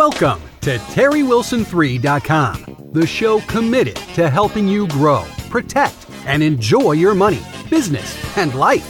Welcome to TerryWilson3.com, the show committed to helping you grow, protect, and enjoy your money, business, and life.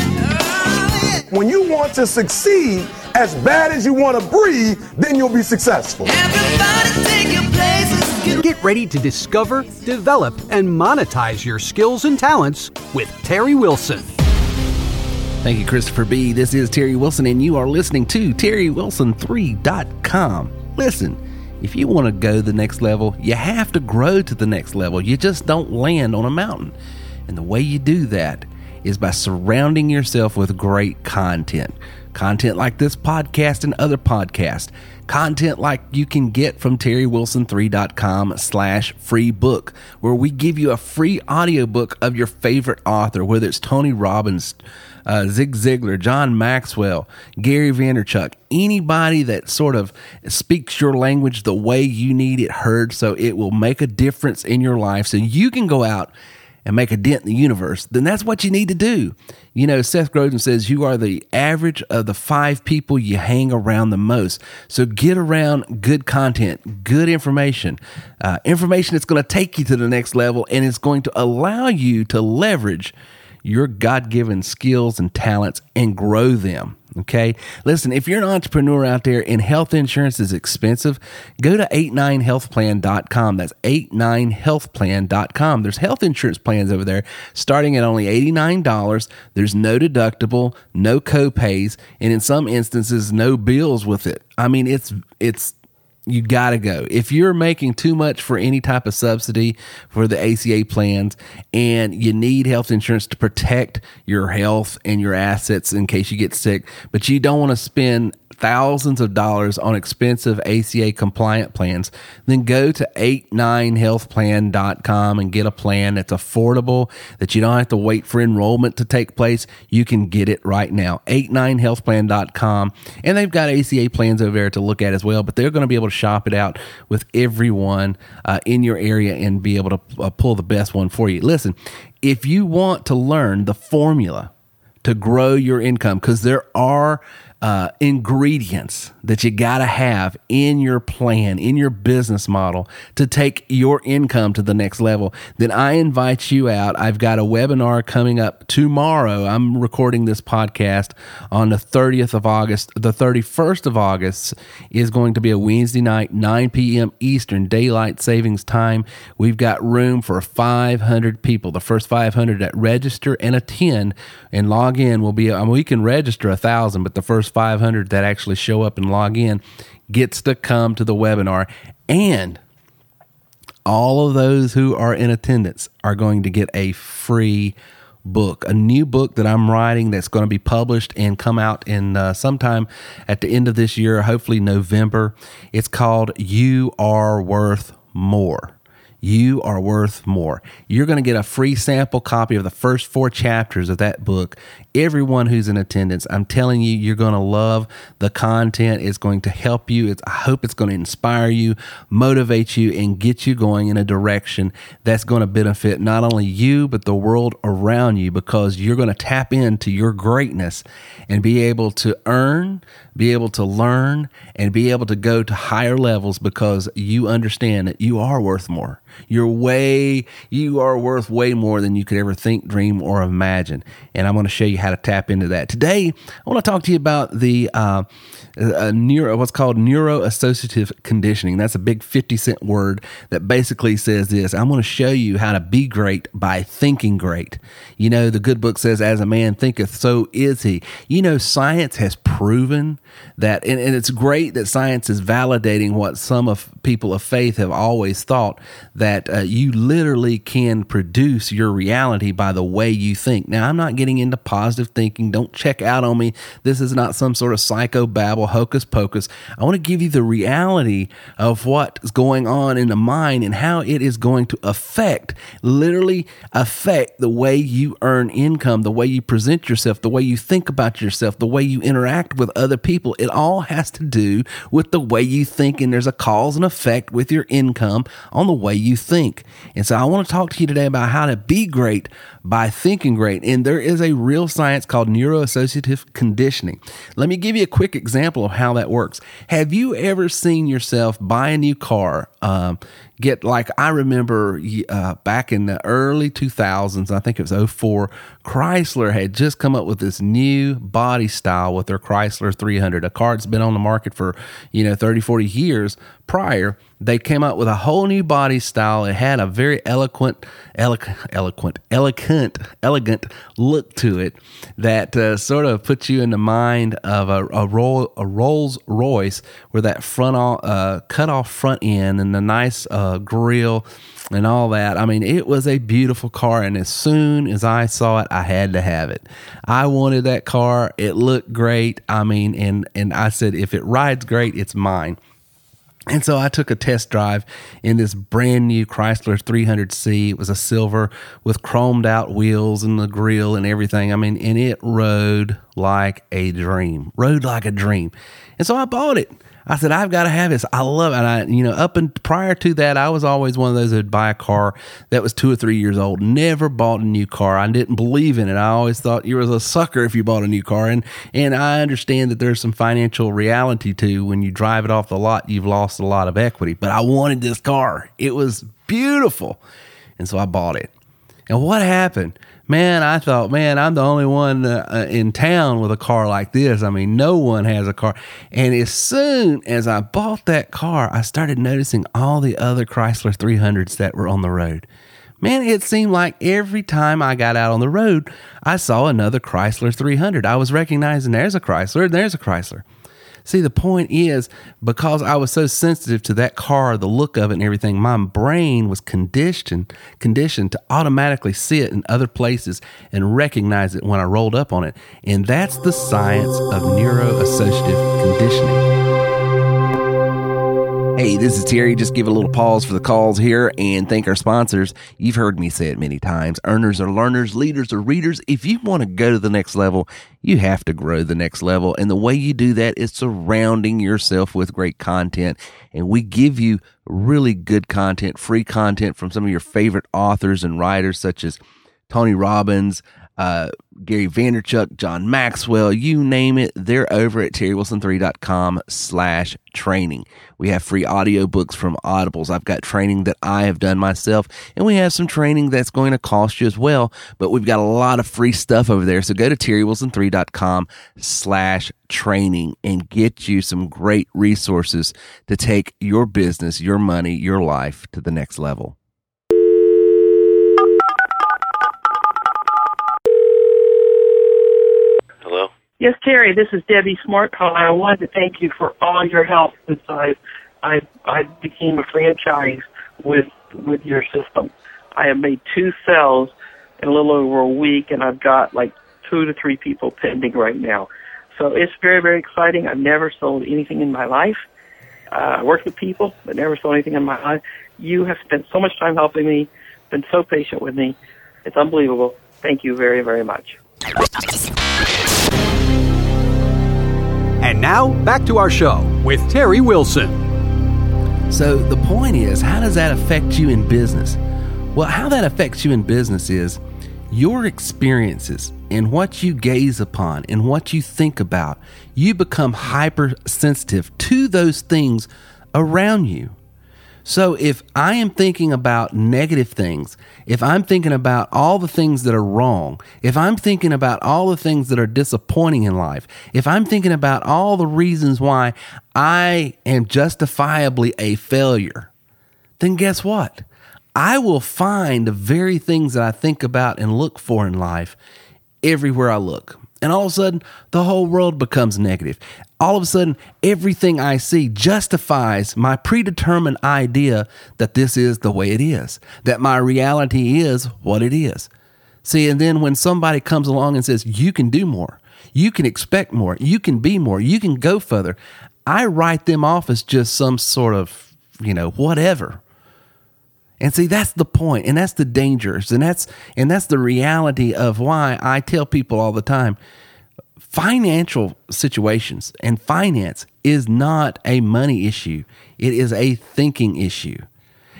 When you want to succeed as bad as you want to breathe, then you'll be successful. Everybody take your places. Get ready to discover, develop, and monetize your skills and talents with Terry Wilson. Thank you, Christopher B. This is Terry Wilson, and you are listening to TerryWilson3.com. Listen, if you want to go the next level, you have to grow to the next level. You just don't land on a mountain. And the way you do that is by surrounding yourself with great content. Content like this podcast and other podcasts. Content like you can get from TerryWilson3.com/free book, where we give you a free audiobook of your favorite author, whether it's Tony Robbins, Zig Ziglar, John Maxwell, Gary Vaynerchuk, anybody that sort of speaks your language the way you need it heard, so it will make a difference in your life so you can go out and make a dent in the universe. Then that's what you need to do. You know, Seth Godin says you are the average of the 5 people you hang around the most. So get around good content, good information, information that's going to take you to the next level, and it's going to allow you to leverage your God-given skills and talents and grow them. Okay. Listen, if you're an entrepreneur out there and health insurance is expensive, go to 89healthplan.com. That's 89healthplan.com. There's health insurance plans over there starting at only $89. There's no deductible, no copays, and in some instances, no bills with it. I mean, it's you got to go. If you're making too much for any type of subsidy for the ACA plans and you need health insurance to protect your health and your assets in case you get sick, but you don't want to spend thousands of dollars on expensive ACA compliant plans, then go to 89healthplan.com and get a plan that's affordable, that you don't have to wait for enrollment to take place. You can get it right now. 89healthplan.com. And they've got ACA plans over there to look at as well, but they're going to be able to shop it out with everyone in your area and be able to pull the best one for you. Listen, if you want to learn the formula to grow your income, because there are ingredients that you got to have in your plan, in your business model to take your income to the next level, then I invite you out. I've got a webinar coming up tomorrow. I'm recording this podcast on the 30th of August. The 31st of August is going to be a Wednesday night, 9 p.m. Eastern Daylight Savings Time. We've got room for 500 people. The first 500 that register and attend and log in will be, we can register 1,000, but the first 500 that actually show up and log in gets to come to the webinar, and all of those who are in attendance are going to get a free book, a new book that I'm writing that's going to be published and come out in sometime at the end of this year, hopefully November. It's called You Are Worth More. You are worth more. You're going to get a free sample copy of the first 4 chapters of that book. Everyone who's in attendance, I'm telling you, you're going to love the content. It's going to help you. I hope it's going to inspire you, motivate you, and get you going in a direction that's going to benefit not only you, but the world around you, because you're going to tap into your greatness and be able to earn, be able to learn, and be able to go to higher levels because you understand that you are worth more. You are worth way more than you could ever think, dream, or imagine. And I'm going to show you how to tap into that. Today, I want to talk to you about the what's called neuroassociative conditioning. That's a big 50-cent word that basically says this: I'm going to show you how to be great by thinking great. You know, the good book says, as a man thinketh, so is he. You know, science has proven that, and it's great that science is validating what some of people of faith have always thought, that you literally can produce your reality by the way you think. Now, I'm not getting into positive thinking. Don't check out on me. This is not some sort of psychobabble, hocus pocus. I want to give you the reality of what's going on in the mind and how it is going to literally affect the way you earn income, the way you present yourself, the way you think about yourself, the way you interact with other people. It all has to do with the way you think, and there's a cause and effect with your income on the way you you think. And so I want to talk to you today about how to be great by thinking great. And there is a real science called neuroassociative conditioning. Let me give you a quick example of how that works. Have you ever seen yourself buy a new car? I remember back in the early 2000s, I think it was 04, Chrysler had just come up with this new body style with their Chrysler 300, a car that's been on the market for, 30, 40 years prior. They came up with a whole new body style. It had a very elegant look to it that sort of puts you in the mind of a Rolls Royce with that cut off front end and the nice grille and all that. I mean, it was a beautiful car, and as soon as I saw it, I had to have it. I wanted that car. It looked great. I mean, and I said, if it rides great, it's mine. And so I took a test drive in this brand new Chrysler 300C. It was a silver with chromed out wheels and the grille and everything. I mean, and it rode like a dream. And so I bought it. I said, I've got to have this. I love it. And prior to that, I was always one of those that would buy a car that was 2 or 3 years old. Never bought a new car. I didn't believe in it. I always thought you was a sucker if you bought a new car. And I understand that there's some financial reality to when you drive it off the lot, you've lost a lot of equity. But I wanted this car. It was beautiful. And so I bought it. And what happened? Man, I thought, I'm the only one in town with a car like this. I mean, no one has a car. And as soon as I bought that car, I started noticing all the other Chrysler 300s that were on the road. Man, it seemed like every time I got out on the road, I saw another Chrysler 300. I was recognizing there's a Chrysler and there's a Chrysler. See, the point is, because I was so sensitive to that car, the look of it and everything, my brain was conditioned to automatically see it in other places and recognize it when I rolled up on it. And that's the science of neuroassociative conditioning. Hey, this is Terry. Just give a little pause for the calls here and thank our sponsors. You've heard me say it many times. Earners are learners, leaders are readers. If you want to go to the next level, you have to grow the next level. And the way you do that is surrounding yourself with great content. And we give you really good content, free content from some of your favorite authors and writers such as Tony Robbins, Gary Vaynerchuk, John Maxwell, you name it. They're over at terrywilson3.com/training. We have free audiobooks from Audibles. I've got training that I have done myself, and we have some training that's going to cost you as well, but we've got a lot of free stuff over there. So go to terrywilson3.com/training and get you some great resources to take your business, your money, your life to the next level. Yes, Terry, this is Debbie Smart calling. I wanted to thank you for all your help since I became a franchise with your system. I have made 2 sales in a little over a week, and I've got like 2 to 3 people pending right now. So it's very, very exciting. I've never sold anything in my life. I worked with people, but never sold anything in my life. You have spent so much time helping me, been so patient with me. It's unbelievable. Thank you very, very much. And now, back to our show with Terry Wilson. So the point is, how does that affect you in business? Well, how that affects you in business is your experiences and what you gaze upon and what you think about. You become hypersensitive to those things around you. So if I am thinking about negative things, if I'm thinking about all the things that are wrong, if I'm thinking about all the things that are disappointing in life, if I'm thinking about all the reasons why I am justifiably a failure, then guess what? I will find the very things that I think about and look for in life everywhere I look. And all of a sudden, the whole world becomes negative. All of a sudden, everything I see justifies my predetermined idea that this is the way it is, that my reality is what it is. See, and then when somebody comes along and says, you can do more, you can expect more, you can be more, you can go further, I write them off as just some sort of, whatever. And see, that's the point, and that's the dangers, and that's the reality of why I tell people all the time, financial situations and finance is not a money issue. It is a thinking issue.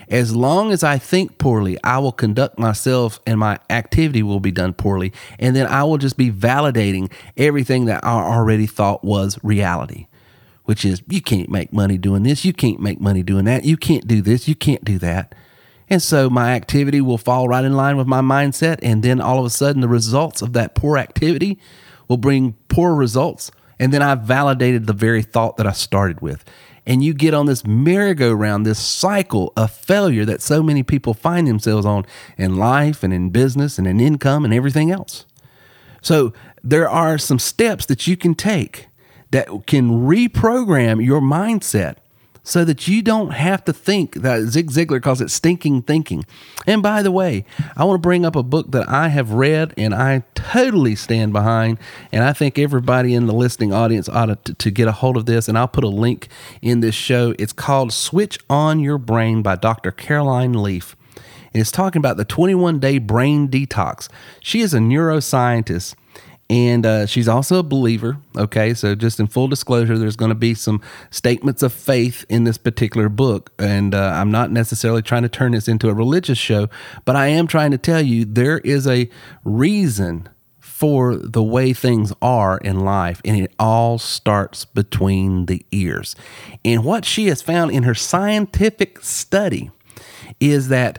As long as I think poorly, I will conduct myself and my activity will be done poorly. And then I will just be validating everything that I already thought was reality, which is you can't make money doing this. You can't make money doing that. You can't do this. You can't do that. And so my activity will fall right in line with my mindset. And then all of a sudden the results of that poor activity will bring poor results. And then I've validated the very thought that I started with. And you get on this merry-go-round, this cycle of failure that so many people find themselves on in life and in business and in income and everything else. So there are some steps that you can take that can reprogram your mindset so that you don't have to think that Zig Ziglar calls it stinking thinking. And by the way, I want to bring up a book that I have read and I totally stand behind. And I think everybody in the listening audience ought to get a hold of this. And I'll put a link in this show. It's called Switch On Your Brain by Dr. Caroline Leaf. And it's talking about the 21-day brain detox. She is a neuroscientist. And she's also a believer, okay? So just in full disclosure, there's going to be some statements of faith in this particular book. And I'm not necessarily trying to turn this into a religious show, but I am trying to tell you there is a reason for the way things are in life, and it all starts between the ears. And what she has found in her scientific study is that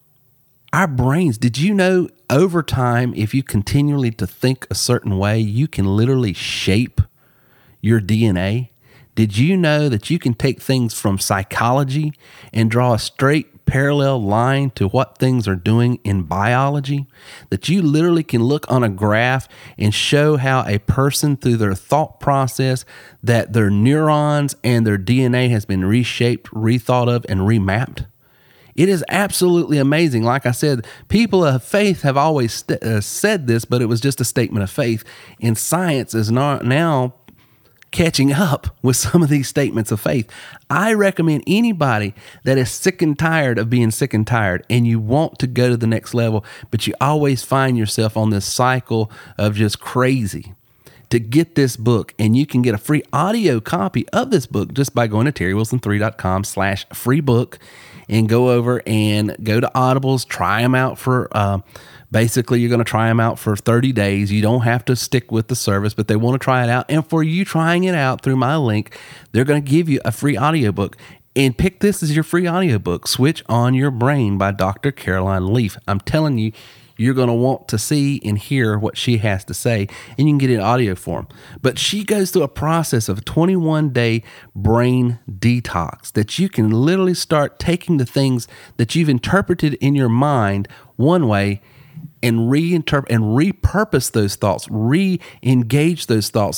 our brains, did you know over time, if you continually to think a certain way, you can literally shape your DNA? Did you know that you can take things from psychology and draw a straight parallel line to what things are doing in biology? That you literally can look on a graph and show how a person through their thought process, that their neurons and their DNA has been reshaped, rethought of, and remapped? It is absolutely amazing. Like I said, people of faith have always said this, but it was just a statement of faith. And science is now catching up with some of these statements of faith. I recommend anybody that is sick and tired of being sick and tired and you want to go to the next level, but you always find yourself on this cycle of just crazy, to get this book. And you can get a free audio copy of this book just by going to terrywilson3.com/free book. And go over and go to Audibles, try them out for, basically you're going to try them out for 30 days. You don't have to stick with the service, but they want to try it out. And for you trying it out through my link, they're going to give you a free audiobook. And pick this as your free audiobook, Switch On Your Brain by Dr. Caroline Leaf. I'm telling you, you're going to want to see and hear what she has to say, and you can get it in audio form. But she goes through a process of a 21-day brain detox that you can literally start taking the things that you've interpreted in your mind one way and reinterpret and repurpose those thoughts, re-engage those thoughts,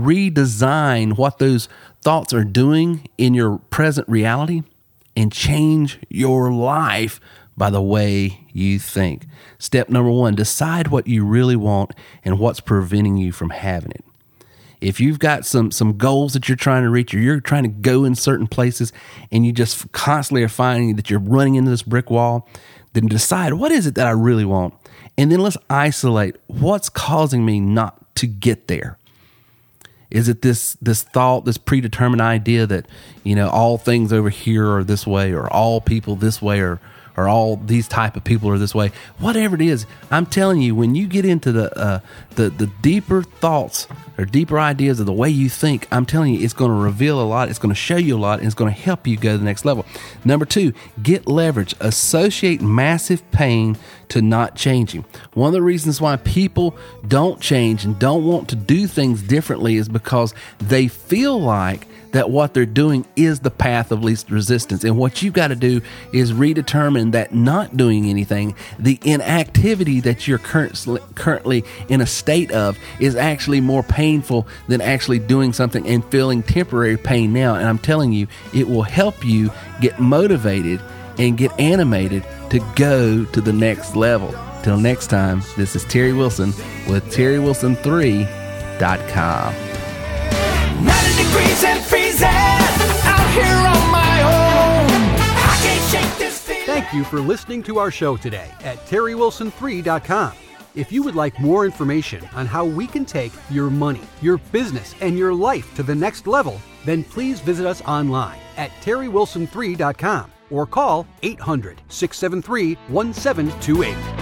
redesign what those thoughts are doing in your present reality, and change your life by the way you think. Step number 1, decide what you really want and what's preventing you from having it. If you've got some goals that you're trying to reach, or you're trying to go in certain places and you just constantly are finding that you're running into this brick wall, then decide, what is it that I really want? And then let's isolate what's causing me not to get there. Is it this thought, this predetermined idea that, all things over here are this way, or all people this way, or all these type of people are this way? Whatever it is, I'm telling you, when you get into the deeper thoughts or deeper ideas of the way you think, I'm telling you, it's going to reveal a lot. It's going to show you a lot, and it's going to help you go to the next level. Number 2, get leverage. Associate massive pain to not changing. One of the reasons why people don't change and don't want to do things differently is because they feel like that what they're doing is the path of least resistance. And what you've got to do is redetermine that not doing anything, the inactivity that you're currently in a state of, is actually more painful than actually doing something and feeling temporary pain now. And I'm telling you, it will help you get motivated and get animated to go to the next level. Till next time, this is Terry Wilson with terrywilson3.com. 90 degrees and freezing out here on my own. I can't shake this feeling. Thank you for listening to our show today at terrywilson3.com. If you would like more information on how we can take your money, your business, and your life to the next level, then please visit us online at terrywilson3.com. or call 800-673-1728.